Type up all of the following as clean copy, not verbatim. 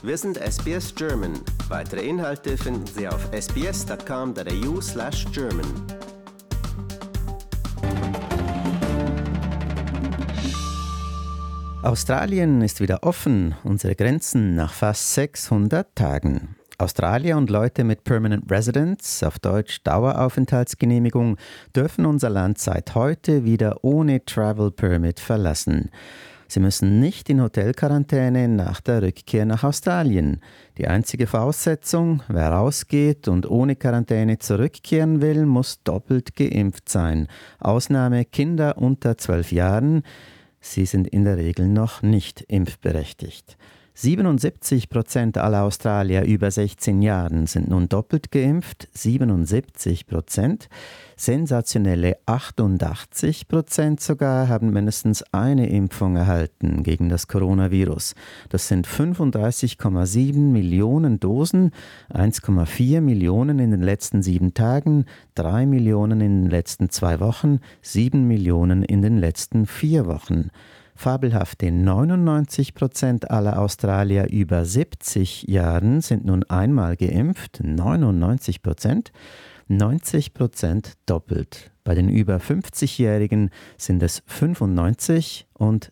Wir sind SBS German. Weitere Inhalte finden Sie auf sbs.com.au/German. Australien ist wieder offen, unsere Grenzen nach fast 600 Tagen. Australier und Leute mit Permanent Residence, auf Deutsch Daueraufenthaltsgenehmigung, dürfen unser Land seit heute wieder ohne Travel Permit verlassen. Sie müssen nicht in Hotelquarantäne nach der Rückkehr nach Australien. Die einzige Voraussetzung, wer rausgeht und ohne Quarantäne zurückkehren will, muss doppelt geimpft sein. Ausnahme Kinder unter 12 Jahren. Sie sind in der Regel noch nicht impfberechtigt. 77% aller Australier über 16 Jahren sind nun doppelt geimpft, 77%. Sensationelle 88% sogar haben mindestens eine Impfung erhalten gegen das Coronavirus. Das sind 35,7 Millionen Dosen, 1,4 Millionen in den letzten 7 Tagen, 3 Millionen in den letzten 2 Wochen, 7 Millionen in den letzten 4 Wochen. Fabelhafte 99% aller Australier über 70 Jahren sind nun einmal geimpft, 99%, 90% doppelt. Bei den über 50-Jährigen sind es 95 und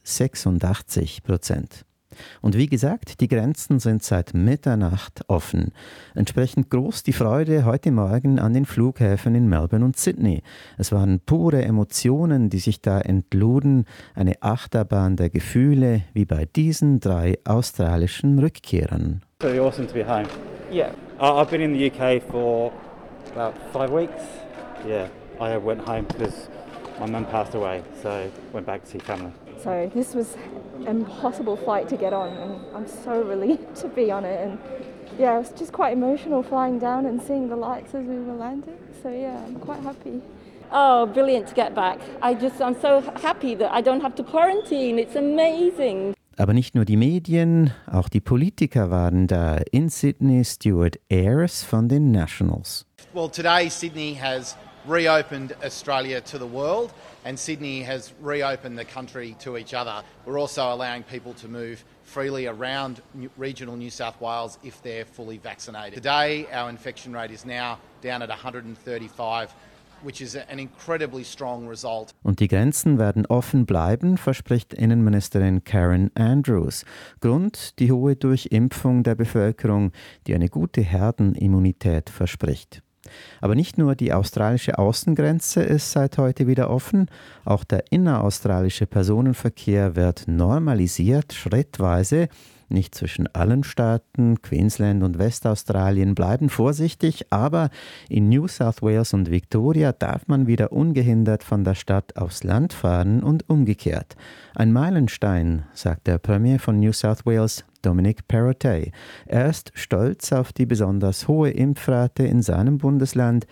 86%. Und wie gesagt, die Grenzen sind seit Mitternacht offen. Entsprechend groß die Freude heute Morgen an den Flughäfen in Melbourne und Sydney. Es waren pure Emotionen, die sich da entluden, eine Achterbahn der Gefühle, wie bei diesen 3 australischen Rückkehrern. It's really awesome to be home. Yeah. I've been in the UK for about 5 weeks. Yeah, I went home because my mum passed away, so went back to see family. So this was an impossible flight to get on, and I'm so relieved to be on it. And yeah, it was just quite emotional flying down and seeing the lights as we were landing. So yeah, I'm quite happy. Oh, brilliant to get back. I'm so happy that I don't have to quarantine. It's amazing. Aber nicht nur die Medien, auch die Politiker waren da. In Sydney Stuart Ayres von den Nationals. Well, today Sydney has reopened Australia to the world, and Sydney has reopened the country to each other. We're also allowing people to move freely around regional New South Wales if they're fully vaccinated. Today, our infection rate is now down at 135, which is an incredibly strong result. Und die Grenzen werden offen bleiben, verspricht Innenministerin Karen Andrews. Grund die hohe Durchimpfung der Bevölkerung, die eine gute Herdenimmunität verspricht. Aber nicht nur die australische Außengrenze ist seit heute wieder offen, auch der inneraustralische Personenverkehr wird normalisiert, schrittweise. Nicht zwischen allen Staaten, Queensland und Westaustralien bleiben vorsichtig, aber in New South Wales und Victoria darf man wieder ungehindert von der Stadt aufs Land fahren und umgekehrt. Ein Meilenstein, sagt der Premier von New South Wales, Dominic Perrottet. Er ist stolz auf die besonders hohe Impfrate in seinem Bundesland,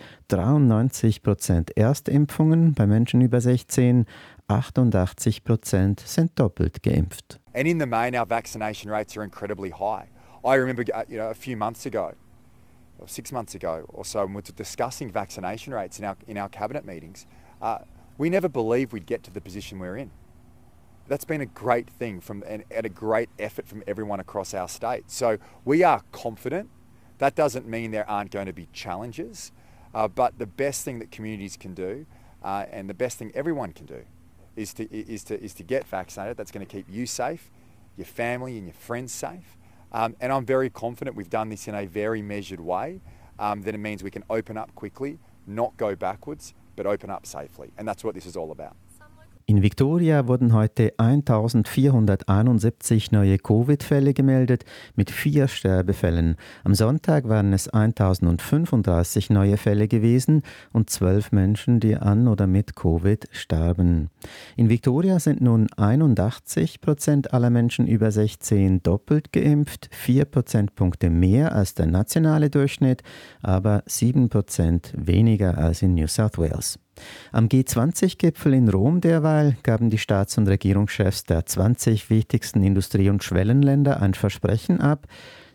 93% Erstimpfungen bei Menschen über 16, 88% sind doppelt geimpft. And in the main, our vaccination rates are incredibly high. I remember, a few months ago, or 6 months ago or so, when we were discussing vaccination rates in our cabinet meetings, we never believed we'd get to the position we're in. That's been a great thing and a great effort from everyone across our state. So we are confident. That doesn't mean there aren't going to be challenges, but the best thing that communities can do, and the best thing everyone can do, is to get vaccinated. That's going to keep you safe, your family and your friends safe. And I'm very confident we've done this in a very measured way, that it means we can open up quickly, not go backwards, but open up safely. And that's what this is all about. In Victoria wurden heute 1471 neue Covid-Fälle gemeldet, mit 4 Sterbefällen. Am Sonntag waren es 1035 neue Fälle gewesen und 12 Menschen, die an oder mit Covid starben. In Victoria sind nun 81% aller Menschen über 16 doppelt geimpft, 4 Prozentpunkte mehr als der nationale Durchschnitt, aber 7% weniger als in New South Wales. Am G20-Gipfel in Rom derweil gaben die Staats- und Regierungschefs der 20 wichtigsten Industrie- und Schwellenländer ein Versprechen ab,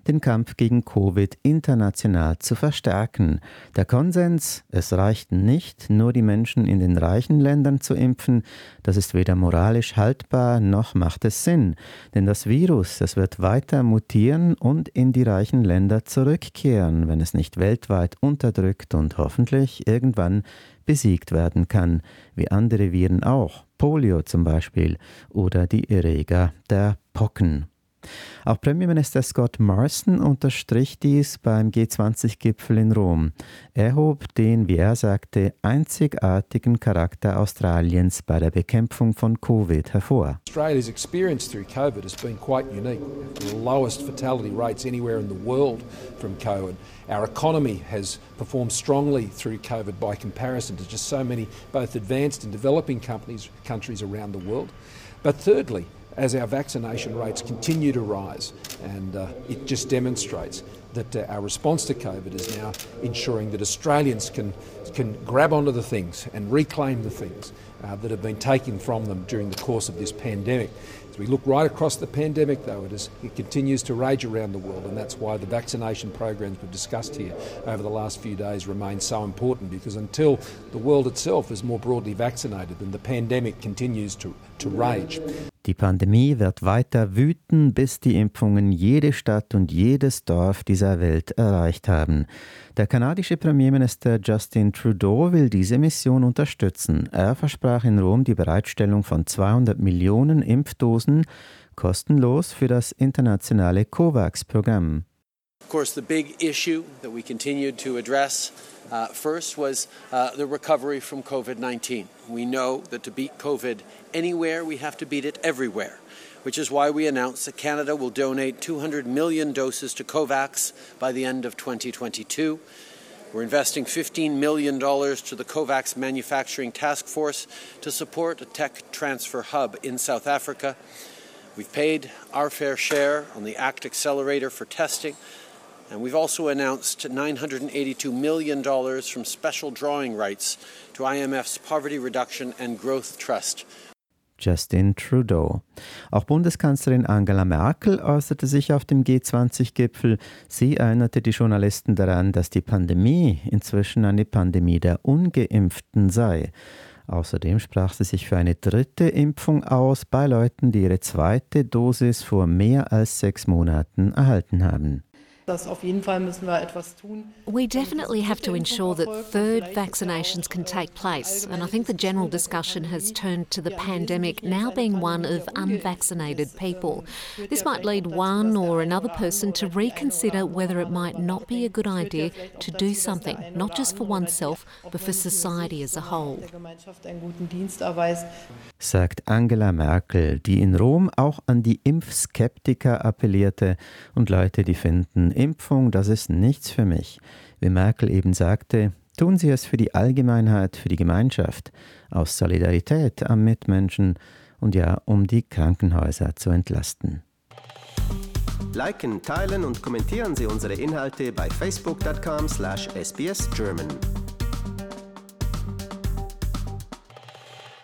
den Kampf gegen Covid international zu verstärken. Der Konsens, es reicht nicht, nur die Menschen in den reichen Ländern zu impfen, das ist weder moralisch haltbar, noch macht es Sinn. Denn das Virus, das wird weiter mutieren und in die reichen Länder zurückkehren, wenn es nicht weltweit unterdrückt und hoffentlich irgendwann besiegt werden kann, wie andere Viren auch, Polio zum Beispiel oder die Erreger der Pocken. Auch Premierminister Scott Morrison unterstrich dies beim G20-Gipfel in Rom. Er hob den, wie er sagte, einzigartigen Charakter Australiens bei der Bekämpfung von Covid hervor. Australia's experience through COVID has been quite unique. The lowest fatality rates anywhere in the world from COVID. Our economy has performed strongly through COVID by comparison to just so many both advanced and developing countries around the world. But thirdly, as our vaccination rates continue to rise, and it just demonstrates that our response to COVID is now ensuring that Australians can grab onto the things and reclaim the things that have been taken from them during the course of this pandemic. As we look right across the pandemic, though, it continues to rage around the world, and that's why the vaccination programs we've discussed here over the last few days remain so important, because until the world itself is more broadly vaccinated, then the pandemic continues to rage. Die Pandemie wird weiter wüten, bis die Impfungen jede Stadt und jedes Dorf dieser Welt erreicht haben. Der kanadische Premierminister Justin Trudeau will diese Mission unterstützen. Er versprach in Rom die Bereitstellung von 200 Millionen Impfdosen kostenlos für das internationale COVAX-Programm. Of course, the big issue that we continued to address first was the recovery from COVID-19. We know that to beat COVID anywhere, we have to beat it everywhere, which is why we announced that Canada will donate 200 million doses to COVAX by the end of 2022. We're investing $15 million to the COVAX Manufacturing Task Force to support a tech transfer hub in South Africa. We've paid our fair share on the ACT Accelerator for testing. And we've also announced $982 million from special drawing rights to IMF's Poverty Reduction and Growth Trust. Justin Trudeau. Auch Bundeskanzlerin Angela Merkel äußerte sich auf dem G20-Gipfel. Sie erinnerte die Journalisten daran, dass die Pandemie inzwischen eine Pandemie der Ungeimpften sei. Außerdem sprach sie sich für eine dritte Impfung aus bei Leuten, die ihre zweite Dosis vor mehr als 6 Monaten erhalten haben. Auf jeden Fall müssen wir etwas tun. We definitely have to ensure that third vaccinations can take place, and I think the general discussion has turned to the pandemic now being one of unvaccinated people. This might lead one or another person to reconsider whether it might not be a good idea to do something, not just for oneself, but for society as a whole. Sagt Angela Merkel, die in Rom auch an die Impfskeptiker appellierte und Leute, die finden, Impfung, das ist nichts für mich. Wie Merkel eben sagte, tun Sie es für die Allgemeinheit, für die Gemeinschaft, aus Solidarität am Mitmenschen und ja, um die Krankenhäuser zu entlasten. Liken, teilen und kommentieren Sie unsere Inhalte bei facebook.com/sbsgerman.